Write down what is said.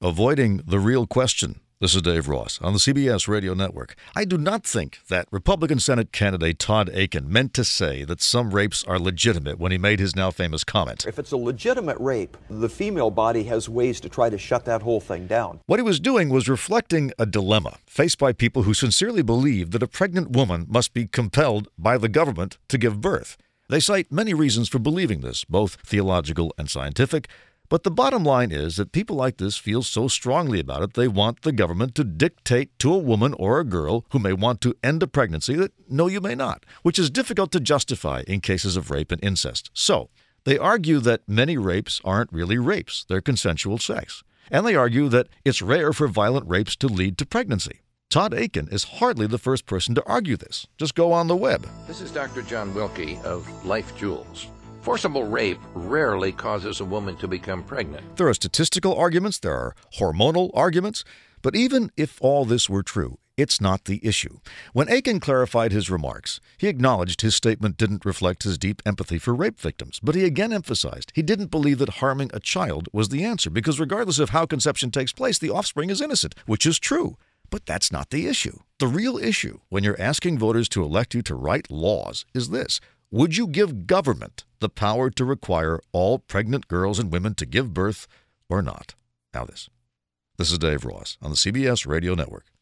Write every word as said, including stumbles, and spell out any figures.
Avoiding the real question. This is Dave Ross on the C B S Radio Network. I do not think that Republican Senate candidate Todd Akin meant to say that some rapes are legitimate when he made his now famous comment. If it's a legitimate rape, the female body has ways to try to shut that whole thing down. What he was doing was reflecting a dilemma faced by people who sincerely believe that a pregnant woman must be compelled by the government to give birth. They cite many reasons for believing this, both theological and scientific. But the bottom line is that people like this feel so strongly about it, they want the government to dictate to a woman or a girl who may want to end a pregnancy that, no, you may not, which is difficult to justify in cases of rape and incest. So, they argue that many rapes aren't really rapes, they're consensual sex. And they argue that it's rare for violent rapes to lead to pregnancy. Todd Akin is hardly the first person to argue this. Just go on the web. This is Doctor John Wilkie of Life Jewels. Forcible rape rarely causes a woman to become pregnant. There are statistical arguments, there are hormonal arguments, but even if all this were true, it's not the issue. When Akin clarified his remarks, he acknowledged his statement didn't reflect his deep empathy for rape victims, but he again emphasized he didn't believe that harming a child was the answer, because regardless of how conception takes place, the offspring is innocent, which is true. But that's not the issue. The real issue, when you're asking voters to elect you to write laws, is this. Would you give government the power to require all pregnant girls and women to give birth or not? Now this. This is Dave Ross on the C B S Radio Network.